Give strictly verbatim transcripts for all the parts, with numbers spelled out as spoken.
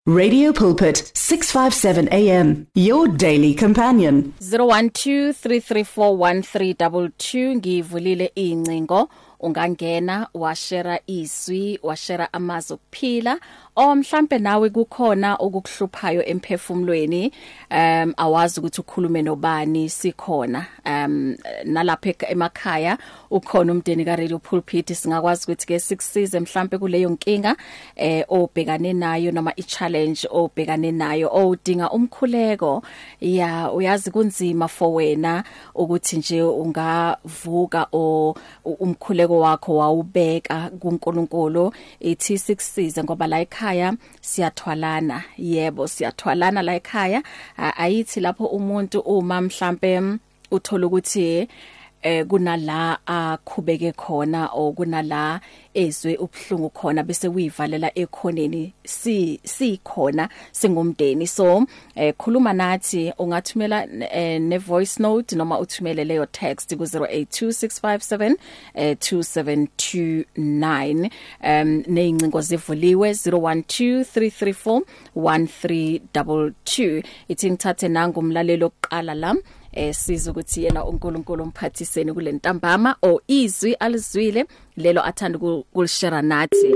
Radio Pulpit, six fifty-seven A M, your daily companion. zero one two three three four one three two two ngivulile incingo ungangena washera izwi washera amazwi okuphila o mhlambe nawe kukhona okukuhluphayo emphefumulweni um awazi ukuthi ukhulume nobani sikhona um nalapha emakhaya ukhona umndeni ka Radio Pulpit singakwazi ukuthi ke sikusize mhlambe kuleyo nkinga eh obhekane nayo noma i challenge obhekane nayo odinga umkhuleko ya uyazi kunzima for wena ukuthi nje ungavuka o umkhuleko wakho wawubeka kuNkulunkulu ethi sikusize ngoba la ekhaya siyathwalana yebo siyathwalana la ekhaya ayithi lapho umuntu uma mhlambe uthola ukuthi eh kunala akhubeke khona o kunala ezwe ubhlungu khona bese uyivalela ekhoneni si sikhona singumndeni so eh khuluma nathi ungathumela eh, ne voice note noma uthumele leyo text ku zero eight two six five seven two seven two nine um neincingo zivuliwe zero one two three three four one three two two ithi ngithathe nangu umlalelo oqala la eh siza ukuthi yena uNkulunkulu umphathiseni kule ntambama o izwi alizwile lelo athanda ukulishare nathi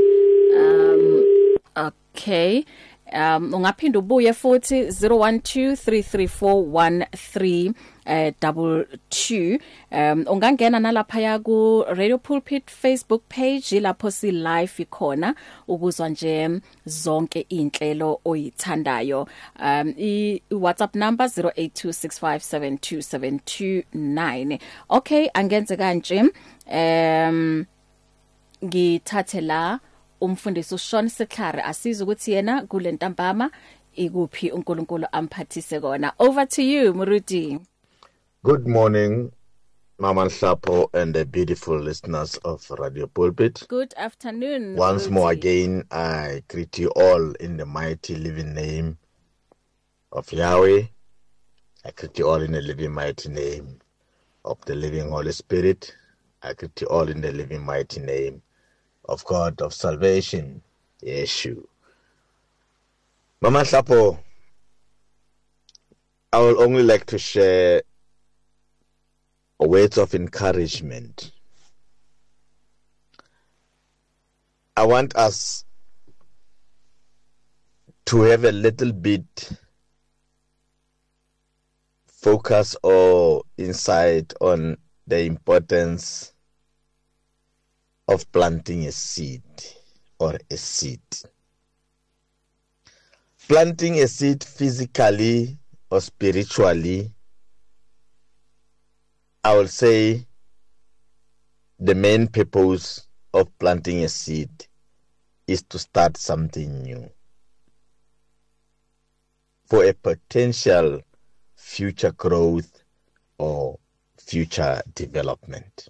um okay um ungaphinda ubuye futhi zero one two three three four one three two two um ungangena nalapha ya ku Radio Pulpit Facebook page lapho si live ikhona ukuzwa nje zonke inhlelo oyithandayo um I WhatsApp number zero eight two six five seven two seven two nine okay angenze kanje um ngithathe la umfundisi uShawn Seklare asiza ukuthi yena kule ntambama ikuphi uNkulunkulu amphathise kona. Over to you Murudi. Good morning Mama Nhlapo and the beautiful listeners of Radio Pulpit. Good afternoon. Once Murudi. more again I greet you all in the mighty living name of Yahweh. I greet you all in the living mighty name of the living Holy Spirit. I greet you all in the living mighty name of God of salvation, Yeshua. Mama Nhlapo, I will only like to share words of encouragement. I want us to have a little bit focus or insight on the importance of planting a seed or a seed. Planting a seed physically or spiritually, I will say the main purpose of planting a seed is to start something new for a potential future growth or future development.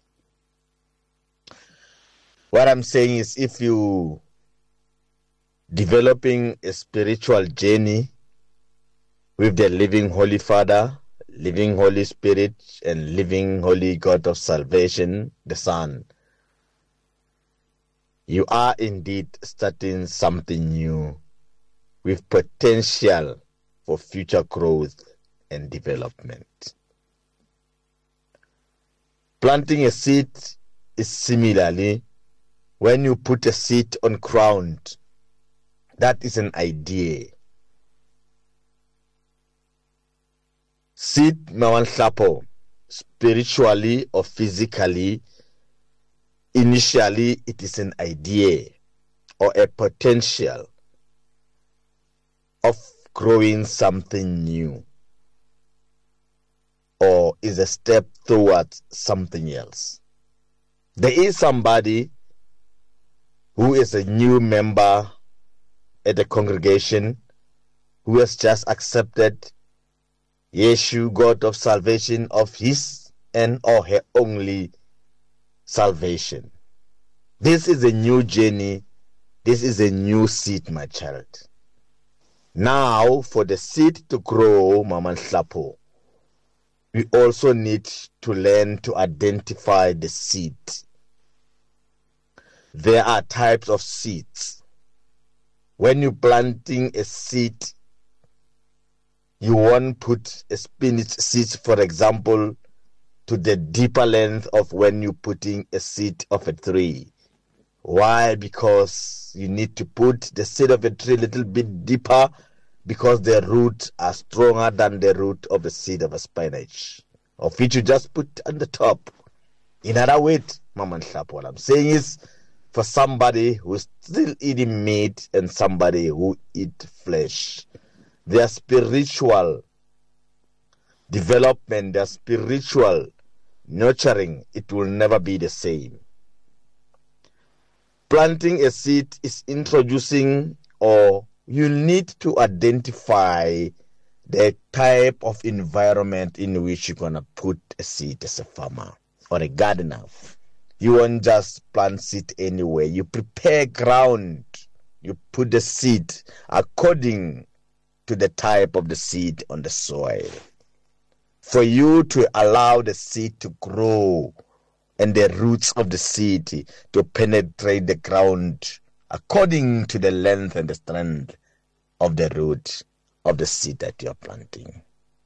What I'm saying is if you developing a spiritual journey with the living Holy Father, living Holy Spirit, and living Holy God of salvation, the Son, you are indeed starting something new with potential for future growth and development. Planting a seed is similarly when you put a seed on ground. That is an idea. Seed, Mama Nhlapo, spiritually or physically, initially it is an idea or a potential of growing something new, or is a step towards something else. There is somebody who is a new member at the congregation who has just accepted Yeshua, God of salvation, of his and or her only salvation. This is a new journey. This is a new seed, my child. Now, for the seed to grow, Mama Nhlapo, we also need to learn to identify the seed. There are types of seeds. When you're planting a seed, you won't put a spinach seed, for example, to the deeper length of when you're putting a seed of a tree. Why? Because you need to put the seed of a tree a little bit deeper, because the roots are stronger than the root of the seed of a spinach, of which you just put on the top. In other words, Mama Nhlapho, what I'm saying is, for somebody who's still eating meat and somebody who eat flesh, their spiritual development, their spiritual nurturing, it will never be the same. Planting a seed is introducing, or you need to identify the type of environment in which you're going to put a seed as a farmer or a gardener. You won't just plant seed anywhere. You prepare ground. You put the seed according to the type of the seed on the soil. For you to allow the seed to grow and the roots of the seed to penetrate the ground according to the length and the strength of the root of the seed that you're planting.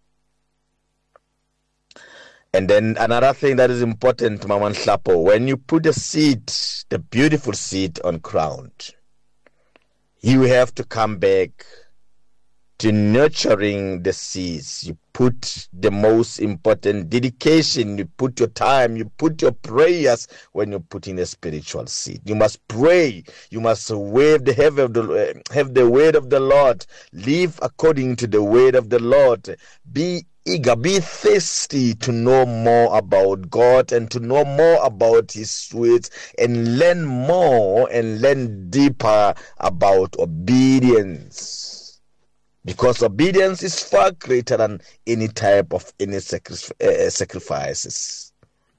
And then another thing that is important, Mama Nhlapho, when you put the seed, the beautiful seed on ground, you have to come back to nurturing the seeds. You put the most important dedication, you put your time, you put your prayers when you're putting a spiritual seed. You must pray, you must wave the have of the have the word of the Lord, live according to the word of the Lord, be eager, be thirsty to know more about God and to know more about His words, and learn more and learn deeper about obedience. Because obedience is far greater than any type of any sacri- uh, sacrifices.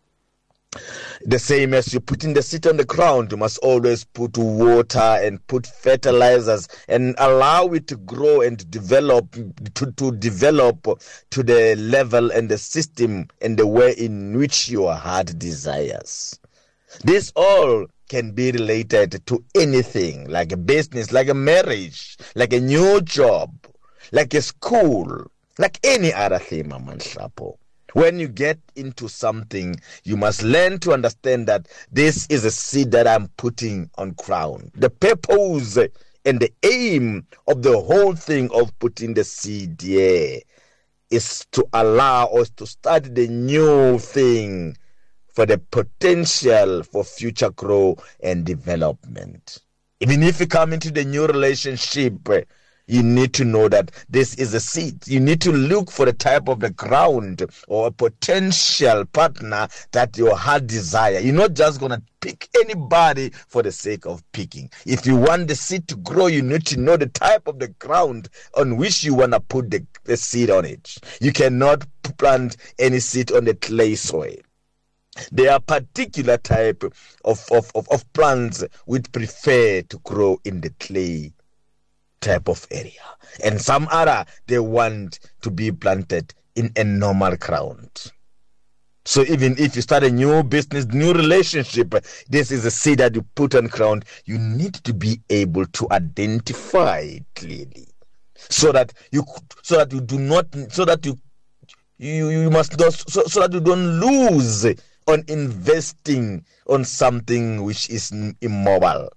The same as you putting the seed on the ground, you must always put water and put fertilizers and allow it to grow and develop to, to develop to the level and the system and the way in which your heart desires. This all can be related to anything, like a business, like a marriage, like a new job, like a school, like any other thing, Mama Nhlapho. When you get into something, you must learn to understand that this is a seed that I'm putting on ground. The purpose and the aim of the whole thing of putting the seed here is to allow us to start the new thing for the potential for future growth and development. Even if you come into the new relationship, you need to know that this is a seed. You need to look for the type of the ground or a potential partner that your heart desire. You're not just going to pick anybody for the sake of picking. If you want the seed to grow, you need to know the type of the ground on which you want to put the, the seed on it. You cannot plant any seed on the clay soil. There are particular type of, of, of, of plants which prefer to grow in the clay type of area, and some other they want to be planted in a normal ground. So even if you start a new business, new relationship, this is a seed that you put on ground. You need to be able to identify it clearly, so that you so that you do not so that you you, you must not so, so that you don't lose on investing on something which is immobile.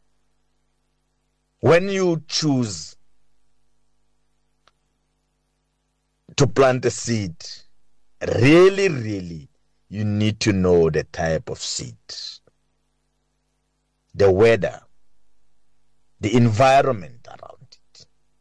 When you choose to plant a seed, really, really, you need to know the type of seed, the weather, the environment around it.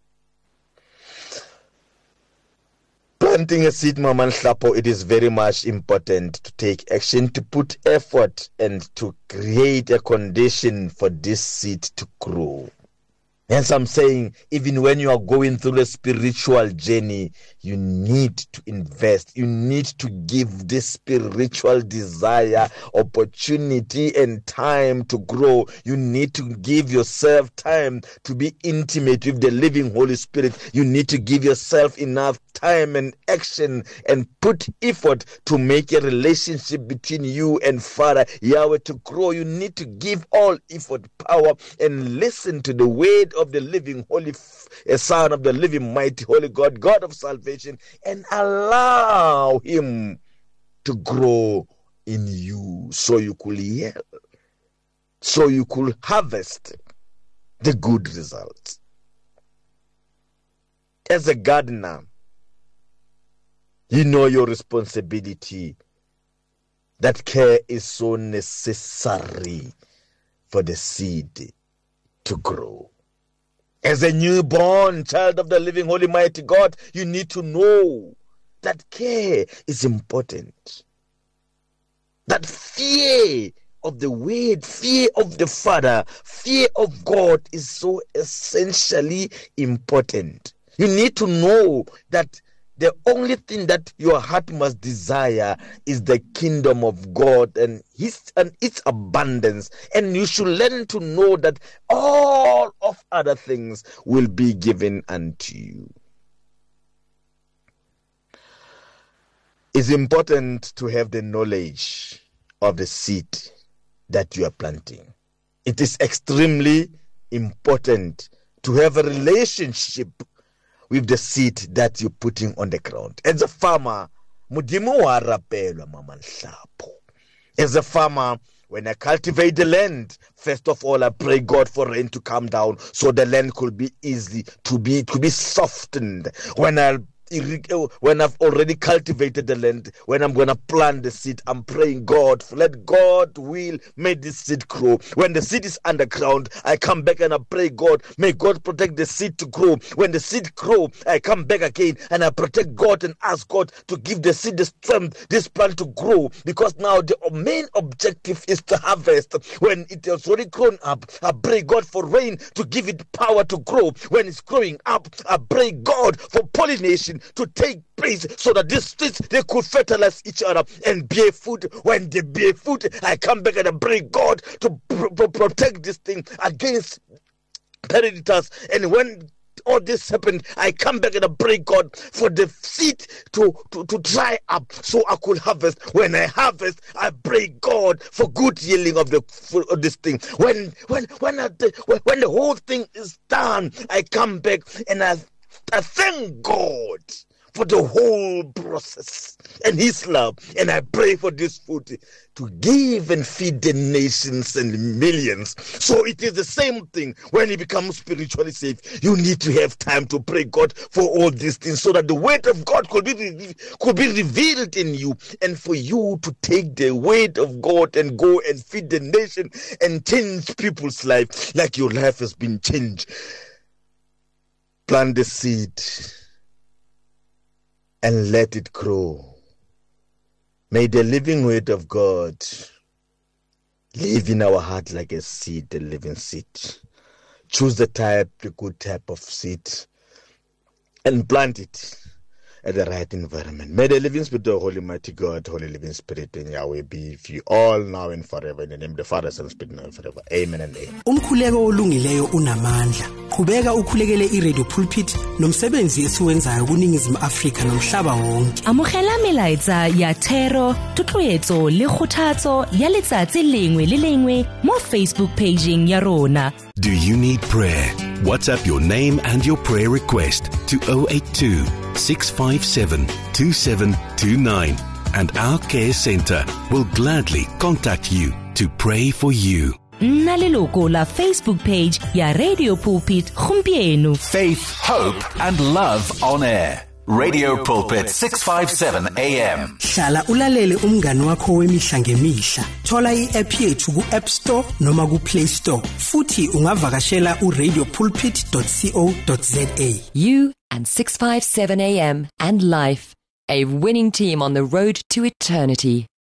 Planting a seed, Mama Nhlapho, it is very much important to take action, to put effort, and to create a condition for this seed to grow. Hence I'm saying, even when you are going through a spiritual journey, you need to invest. You need to give this spiritual desire, opportunity, and time to grow. You need to give yourself time to be intimate with the living Holy Spirit. You need to give yourself enough time and action and put effort to make a relationship between you and Father Yahweh to grow. You need to give all effort, power, and listen to the word of the living holy a son of the living mighty holy God, God of salvation, and allow him to grow in you so you could yield, so you could harvest the good results. As a gardener, you know your responsibility. That care is so necessary for the seed to grow. As a newborn child of the living holy mighty God, you need to know that care is important. That fear of the word, fear of the Father, fear of God is so essentially important. You need to know that the only thing that your heart must desire is the kingdom of God and his and its abundance. And you should learn to know that all of other things will be given unto you. It's important to have the knowledge of the seed that you are planting. It is extremely important to have a relationship with the seed that you're putting on the ground. As a farmer, Modimo wa rapelwa mama nhlapo. As a farmer, when I cultivate the land, first of all, I pray God for rain to come down so the land could be easy to be to be softened. When I When I've already cultivated the land, when I'm going to plant the seed, I'm praying God, let God will make this seed grow. When the seed is underground, I come back and I pray God, may God protect the seed to grow. When the seed grow, I come back again and I protect God and ask God to give the seed the strength, this plant to grow. Because now the main objective is to harvest. When it has already grown up, I pray God for rain to give it power to grow. When it's growing up, I pray God for pollination to take place so that these seeds, they could fertilize each other and bear fruit. When they bear fruit, I come back and I pray God to pr- pr- protect this thing against predators. And when all this happened, I come back and I pray God for the seed to, to, to dry up so I could harvest. When I harvest, I pray God for good yielding of the of this thing. When when when, I, when when the whole thing is done, I come back and I I thank God for the whole process and his love. And I pray for this food to give and feed the nations and millions. So it is the same thing when you become spiritually safe. You need to have time to pray God for all these things so that the word of God could be, could be revealed in you. And for you to take the word of God and go and feed the nation and change people's life like your life has been changed. Plant the seed and let it grow. May the living word of God live in our heart like a seed, the living seed. Choose the type, the good type of seed, and plant it at the right environment. May the living spirit of Holy Mighty God, Holy Living Spirit, and Yahweh be with you all now and forever. In the name of the Father, Son, and Spirit, now and forever. Amen and amen. Umkhuleko olungileyo unamandla. Qhubeka ukhulekele iRadio Pulpit nomsebenzi esiwenzayo kuningizimu Afrika nomhlaba wonke. Amogela melaetsa ya thero, tutloetso le kgothatso ya letsatsi lengwe le lengwe mo Facebook pageng ya rona. Do you need prayer? WhatsApp your name and your prayer request to zero eight two, six five seven, two seven two nine and our care center will gladly contact you to pray for you. Nna leloko la Facebook page ya Radio Pulpit gompieno. Faith, hope and love on air. Radio Pulpit six fifty-seven A M. Hlala ulalele umngani wakho wemihla ngemihla. Thola i-app yethu ku-App Store noma ku-Play Store. Futhi ungavakashela u-radio pulpit dot co dot za. You and six fifty-seven A M and life, a winning team on the road to eternity.